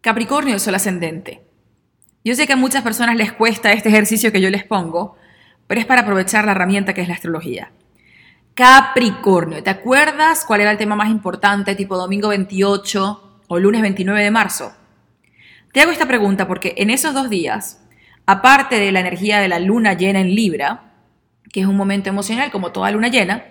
Capricornio, el sol ascendente. Yo sé que a muchas personas les cuesta este ejercicio que yo les pongo, pero es para aprovechar la herramienta que es la astrología. Capricornio, ¿te acuerdas cuál era el tema más importante, tipo domingo 28 o lunes 29 de marzo? Te hago esta pregunta porque en esos 2 días, aparte de la energía de la luna llena en Libra, que es un momento emocional como toda luna llena,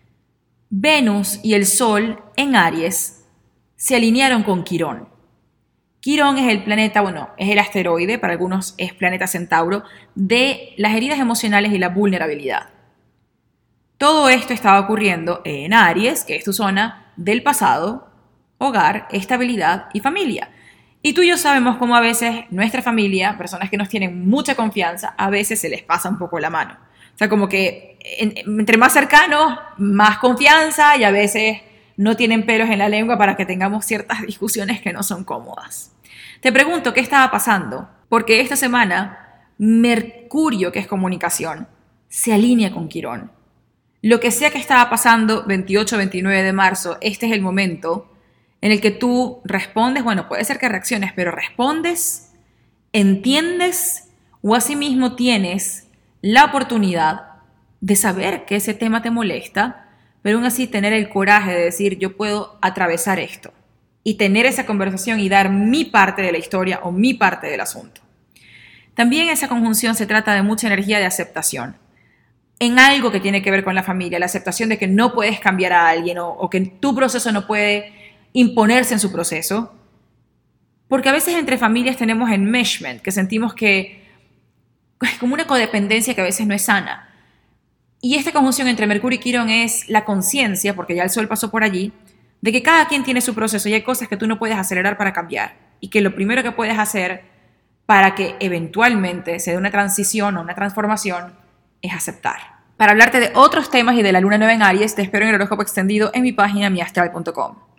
Venus y el Sol en Aries se alinearon con Quirón. Quirón es el planeta, es el asteroide, para algunos es planeta Centauro, de las heridas emocionales y la vulnerabilidad. Todo esto estaba ocurriendo en Aries, que es tu zona del pasado, hogar, estabilidad y familia. Y tú y yo sabemos cómo a veces nuestra familia, personas que nos tienen mucha confianza, a veces se les pasa un poco la mano. O sea, como que entre más cercanos, más confianza y a veces no tienen pelos en la lengua para que tengamos ciertas discusiones que no son cómodas. Te pregunto qué estaba pasando, porque esta semana Mercurio, que es comunicación, se alinea con Quirón. Lo que sea que estaba pasando 28-29 de marzo, este es el momento en el que tú respondes, puede ser que reacciones, pero respondes, entiendes o asimismo tienes la oportunidad de saber que ese tema te molesta, pero aún así tener el coraje de decir yo puedo atravesar esto y tener esa conversación y dar mi parte de la historia o mi parte del asunto. También esa conjunción se trata de mucha energía de aceptación en algo que tiene que ver con la familia, la aceptación de que no puedes cambiar a alguien o que tu proceso no puede imponerse en su proceso, porque a veces entre familias tenemos enmeshment, que sentimos que es como una codependencia que a veces no es sana. Y esta conjunción entre Mercurio y Quirón es la conciencia, porque ya el Sol pasó por allí, de que cada quien tiene su proceso y hay cosas que tú no puedes acelerar para cambiar y que lo primero que puedes hacer para que eventualmente se dé una transición o una transformación es aceptar. Para hablarte de otros temas y de la luna nueva en Aries, te espero en el horóscopo extendido en mi página miastral.com.